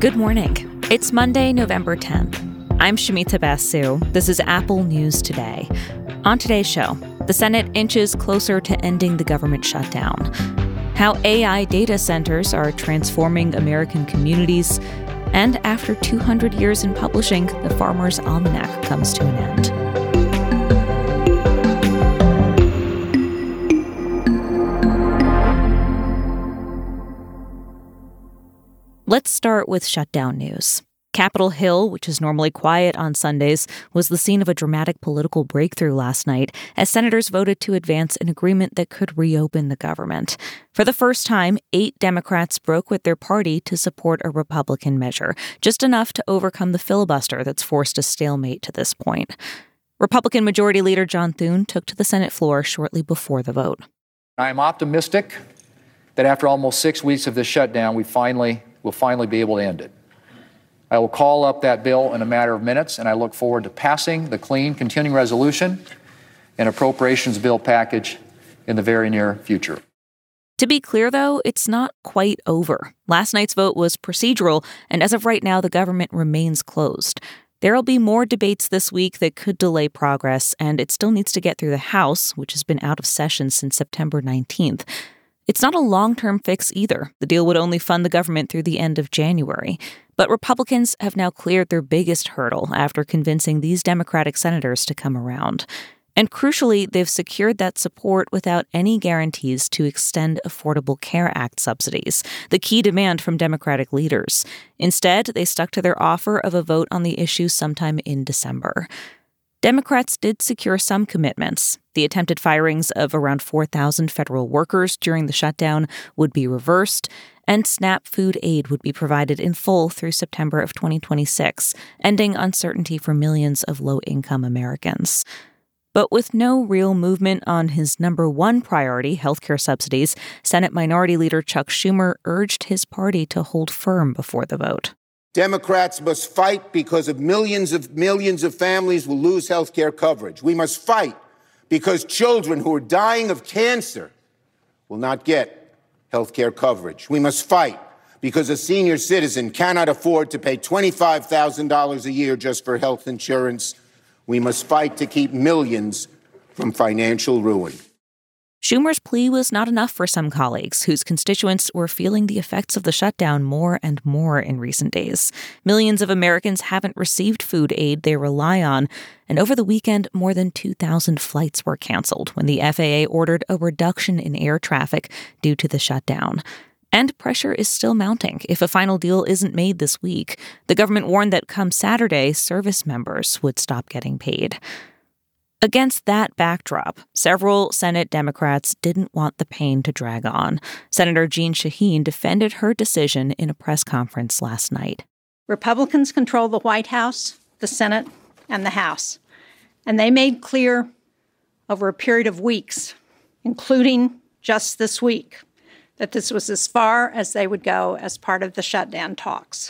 Good morning. It's Monday, November 10th. I'm Shamita Basu. This is Apple News Today. On today's show, the Senate inches closer to ending the government shutdown, how AI data centers are transforming American communities, and after 200 years in publishing, the Farmer's Almanac comes to an end. Let's start with shutdown news. Capitol Hill, which is normally quiet on Sundays, was the scene of a dramatic political breakthrough last night as senators voted to advance an agreement that could reopen the government. For the first time, 8 Democrats broke with their party to support a Republican measure, just enough to overcome the filibuster that's forced a stalemate to this point. Republican Majority Leader John Thune took to the Senate floor shortly before the vote. I am optimistic that after almost 6 weeks of this shutdown, we'll finally be able to end it. I will call up that bill in a matter of minutes, and I look forward to passing the clean continuing resolution and appropriations bill package in the very near future. To be clear, though, it's not quite over. Last night's vote was procedural, and as of right now, the government remains closed. There will be more debates this week that could delay progress, and it still needs to get through the House, which has been out of session since September 19th. It's not a long-term fix either. The deal would only fund the government through the end of January. But Republicans have now cleared their biggest hurdle after convincing these Democratic senators to come around. And crucially, they've secured that support without any guarantees to extend Affordable Care Act subsidies, the key demand from Democratic leaders. Instead, they stuck to their offer of a vote on the issue sometime in December. Democrats did secure some commitments. The attempted firings of around 4,000 federal workers during the shutdown would be reversed, and SNAP food aid would be provided in full through September of 2026, ending uncertainty for millions of low-income Americans. But with no real movement on his number one priority, healthcare subsidies, Senate Minority Leader Chuck Schumer urged his party to hold firm before the vote. Democrats must fight because of millions of families will lose health care coverage. We must fight because children who are dying of cancer will not get health care coverage. We must fight because a senior citizen cannot afford to pay $25,000 a year just for health insurance. We must fight to keep millions from financial ruin. Schumer's plea was not enough for some colleagues whose constituents were feeling the effects of the shutdown more and more in recent days. Millions of Americans haven't received food aid they rely on, and over the weekend, more than 2,000 flights were canceled when the FAA ordered a reduction in air traffic due to the shutdown. And pressure is still mounting if a final deal isn't made this week. The government warned that come Saturday, service members would stop getting paid. Against that backdrop, several Senate Democrats didn't want the pain to drag on. Senator Jeanne Shaheen defended her decision in a press conference last night. Republicans control the White House, the Senate, and the House. And they made clear over a period of weeks, including just this week, that this was as far as they would go as part of the shutdown talks.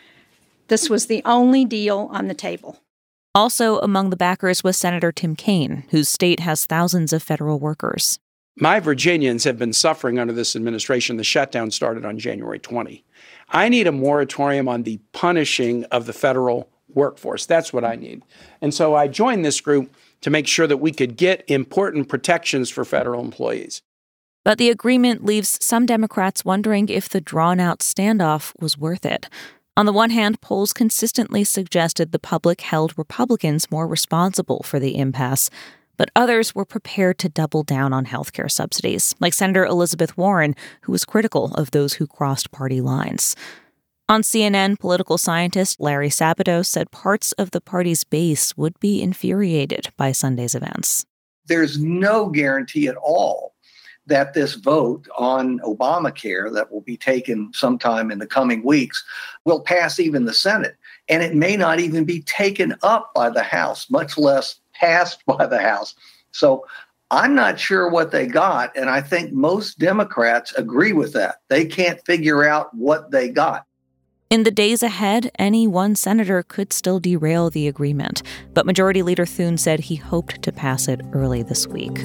This was the only deal on the table. Also among the backers was Senator Tim Kaine, whose state has thousands of federal workers. My Virginians have been suffering under this administration. The shutdown started on January 20. I need a moratorium on the punishing of the federal workforce. That's what I need. And so I joined this group to make sure that we could get important protections for federal employees. But the agreement leaves some Democrats wondering if the drawn-out standoff was worth it. On the one hand, polls consistently suggested the public held Republicans more responsible for the impasse, but others were prepared to double down on healthcare subsidies, like Senator Elizabeth Warren, who was critical of those who crossed party lines. On CNN, political scientist Larry Sabato said parts of the party's base would be infuriated by Sunday's events. There's no guarantee at all that this vote on Obamacare that will be taken sometime in the coming weeks will pass even the Senate. And it may not even be taken up by the House, much less passed by the House. So I'm not sure what they got. And I think most Democrats agree with that. They can't figure out what they got. In the days ahead, any one senator could still derail the agreement. But Majority Leader Thune said he hoped to pass it early this week.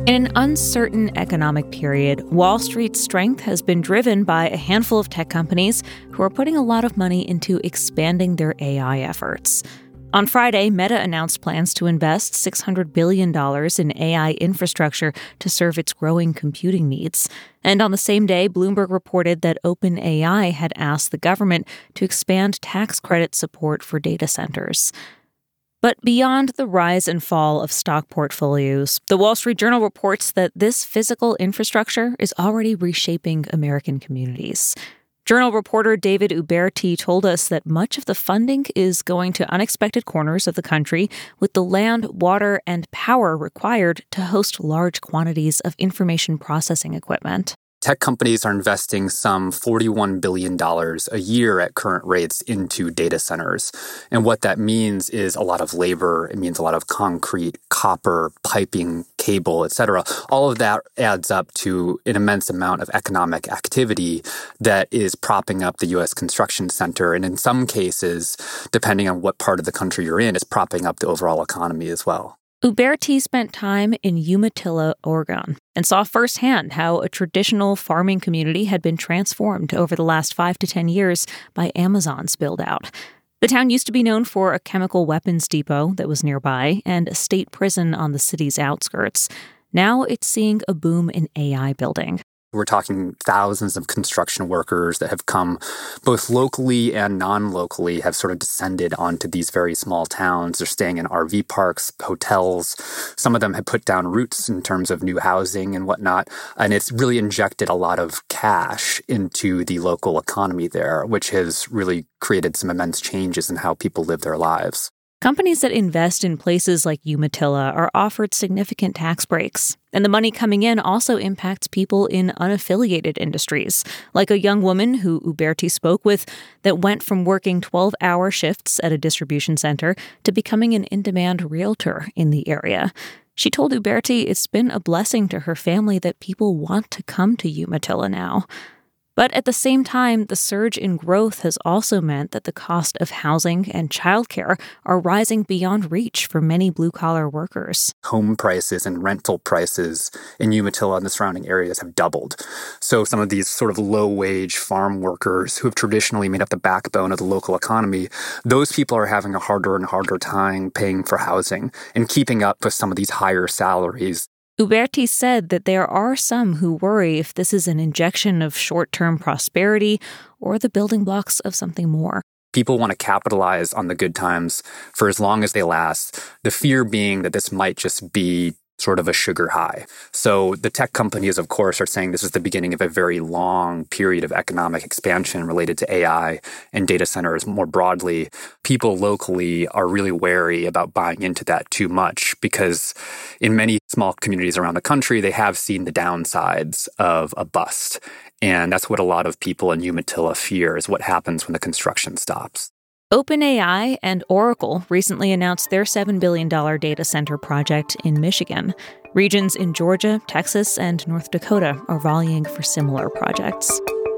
In an uncertain economic period, Wall Street's strength has been driven by a handful of tech companies who are putting a lot of money into expanding their AI efforts. On Friday, Meta announced plans to invest $600 billion in AI infrastructure to serve its growing computing needs. And on the same day, Bloomberg reported that OpenAI had asked the government to expand tax credit support for data centers. But beyond the rise and fall of stock portfolios, the Wall Street Journal reports that this physical infrastructure is already reshaping American communities. Journal reporter David Uberti told us that much of the funding is going to unexpected corners of the country with the land, water, and power required to host large quantities of information processing equipment. Tech companies are investing some $41 billion a year at current rates into data centers. And what that means is a lot of labor. It means a lot of concrete, copper, piping, cable, et cetera. All of that adds up to an immense amount of economic activity that is propping up the U.S. construction sector. And in some cases, depending on what part of the country you're in, is propping up the overall economy as well. Uberti spent time in Umatilla, Oregon, and saw firsthand how a traditional farming community had been transformed over the last 5 to 10 years by Amazon's build-out. The town used to be known for a chemical weapons depot that was nearby and a state prison on the city's outskirts. Now it's seeing a boom in AI building. We're talking thousands of construction workers that have come both locally and non-locally, have sort of descended onto these very small towns. They're staying in RV parks, hotels. Some of them have put down roots in terms of new housing and whatnot. And it's really injected a lot of cash into the local economy there, which has really created some immense changes in how people live their lives. Companies that invest in places like Umatilla are offered significant tax breaks. And the money coming in also impacts people in unaffiliated industries, like a young woman who Uberti spoke with that went from working 12-hour shifts at a distribution center to becoming an in-demand realtor in the area. She told Uberti it's been a blessing to her family that people want to come to Umatilla now. But at the same time, the surge in growth has also meant that the cost of housing and childcare are rising beyond reach for many blue-collar workers. Home prices and rental prices in Umatilla and the surrounding areas have doubled. So some of these sort of low-wage farm workers who have traditionally made up the backbone of the local economy, those people are having a harder and harder time paying for housing and keeping up with some of these higher salaries. Uberti said that there are some who worry if this is an injection of short-term prosperity or the building blocks of something more. People want to capitalize on the good times for as long as they last, the fear being that this might just be sort of a sugar high. So the tech companies, of course, are saying this is the beginning of a very long period of economic expansion related to AI and data centers more broadly. People locally are really wary about buying into that too much because in many small communities around the country, they have seen the downsides of a bust. And that's what a lot of people in Umatilla fear is what happens when the construction stops. OpenAI and Oracle recently announced their $7 billion data center project in Michigan. Regions in Georgia, Texas, and North Dakota are volleying for similar projects.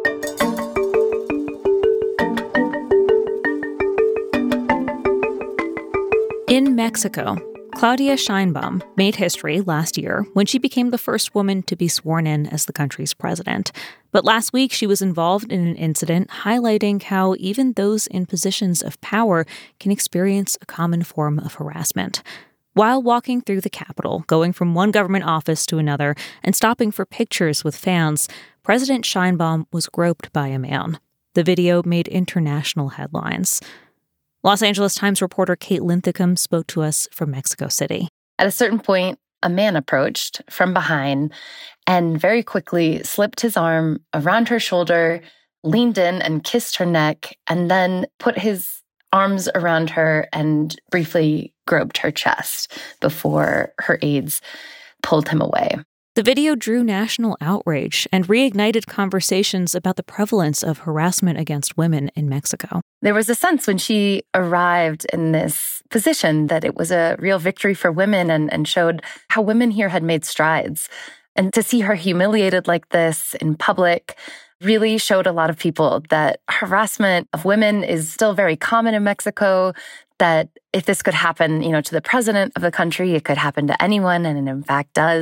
In Mexico, Claudia Sheinbaum made history last year when she became the first woman to be sworn in as the country's president. But last week, she was involved in an incident highlighting how even those in positions of power can experience a common form of harassment. While walking through the Capitol, going from one government office to another, and stopping for pictures with fans, President Sheinbaum was groped by a man. The video made international headlines. Los Angeles Times reporter Kate Linthicum spoke to us from Mexico City. At a certain point, a man approached from behind and very quickly slipped his arm around her shoulder, leaned in and kissed her neck, and then put his arms around her and briefly groped her chest before her aides pulled him away. The video drew national outrage and reignited conversations about the prevalence of harassment against women in Mexico. There was a sense when she arrived in this position that it was a real victory for women and showed how women here had made strides. And to see her humiliated like this in public really showed a lot of people that harassment of women is still very common in Mexico, that if this could happen, to the president of the country, it could happen to anyone, and it in fact does.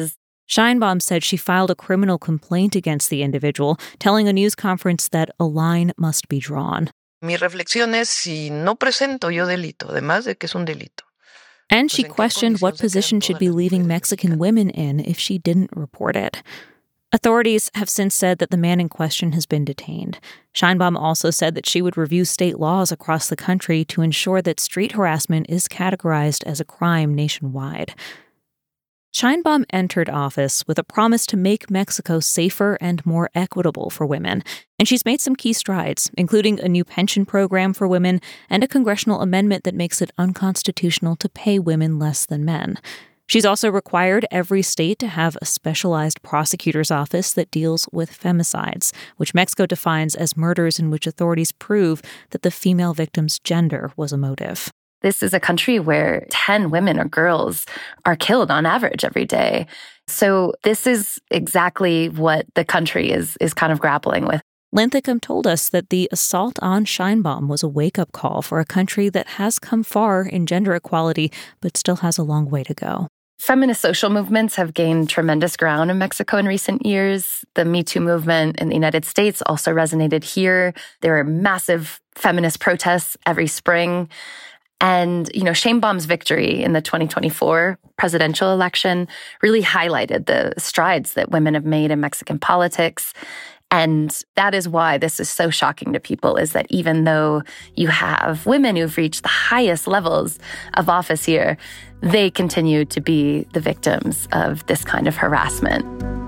Sheinbaum said she filed a criminal complaint against the individual, telling a news conference that a line must be drawn. Mi reflexión es si no presento yo delito, además de que es un delito. And she questioned what position should be leaving Mexican women in if she didn't report it. Authorities have since said that the man in question has been detained. Sheinbaum also said that she would review state laws across the country to ensure that street harassment is categorized as a crime nationwide. Sheinbaum entered office with a promise to make Mexico safer and more equitable for women, and she's made some key strides, including a new pension program for women and a congressional amendment that makes it unconstitutional to pay women less than men. She's also required every state to have a specialized prosecutor's office that deals with femicides, which Mexico defines as murders in which authorities prove that the female victim's gender was a motive. This is a country where 10 women or girls are killed on average every day. So this is exactly what the country is kind of grappling with. Linthicum told us that the assault on Sheinbaum was a wake-up call for a country that has come far in gender equality, but still has a long way to go. Feminist social movements have gained tremendous ground in Mexico in recent years. The Me Too movement in the United States also resonated here. There are massive feminist protests every spring. And, Sheinbaum's victory in the 2024 presidential election really highlighted the strides that women have made in Mexican politics. And that is why this is so shocking to people, is that even though you have women who've reached the highest levels of office here, they continue to be the victims of this kind of harassment.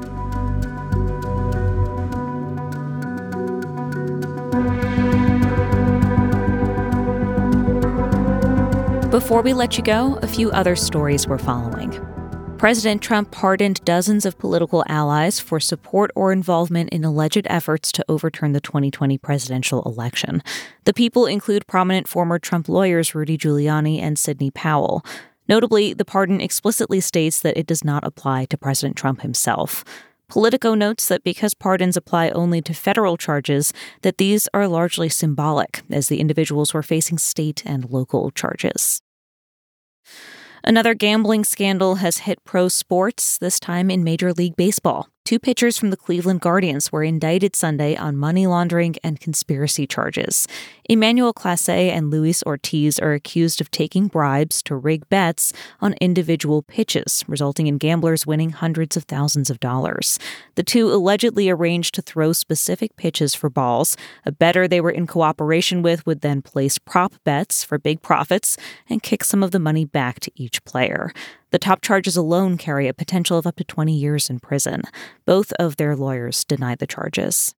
Before we let you go, a few other stories we're following. President Trump pardoned dozens of political allies for support or involvement in alleged efforts to overturn the 2020 presidential election. The people include prominent former Trump lawyers Rudy Giuliani and Sidney Powell. Notably, the pardon explicitly states that it does not apply to President Trump himself. Politico notes that because pardons apply only to federal charges, that these are largely symbolic, as the individuals were facing state and local charges. Another gambling scandal has hit pro sports, this time in Major League Baseball. 2 pitchers from the Cleveland Guardians were indicted Sunday on money laundering and conspiracy charges. Emmanuel Clase and Luis Ortiz are accused of taking bribes to rig bets on individual pitches, resulting in gamblers winning hundreds of thousands of dollars. The 2 allegedly arranged to throw specific pitches for balls. A bettor they were in cooperation with would then place prop bets for big profits and kick some of the money back to each player. The top charges alone carry a potential of up to 20 years in prison. Both of their lawyers denied the charges.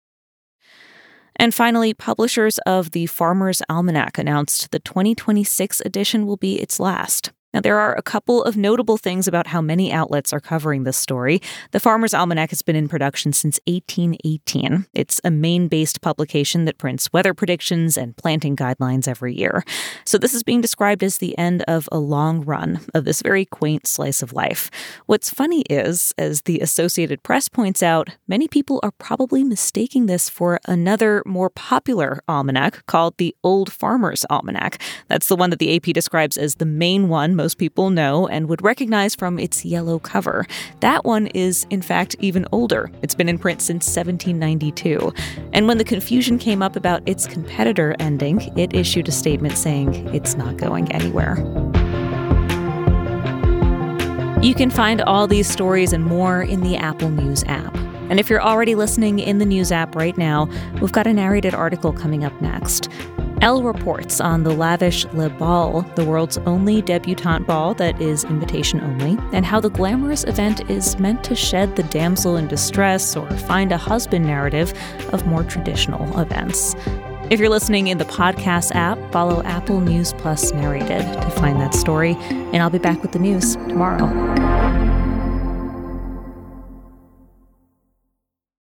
And finally, publishers of the Farmer's Almanac announced the 2026 edition will be its last. Now, there are a couple of notable things about how many outlets are covering this story. The Farmer's Almanac has been in production since 1818. It's a Maine-based publication that prints weather predictions and planting guidelines every year. So this is being described as the end of a long run of this very quaint slice of life. What's funny is, as the Associated Press points out, many people are probably mistaking this for another more popular almanac called the Old Farmer's Almanac. That's the one that the AP describes as the main one most people know and would recognize from its yellow cover. That one is, in fact, even older. It's been in print since 1792. And when the confusion came up about its competitor ending, it issued a statement saying it's not going anywhere. You can find all these stories and more in the Apple News app. And if you're already listening in the News app right now, we've got a narrated article coming up next. Elle reports on the lavish Le Bal, the world's only debutante ball that is invitation only, and how the glamorous event is meant to shed the damsel in distress or find a husband narrative of more traditional events. If you're listening in the podcast app, follow Apple News Plus Narrated to find that story, and I'll be back with the news tomorrow.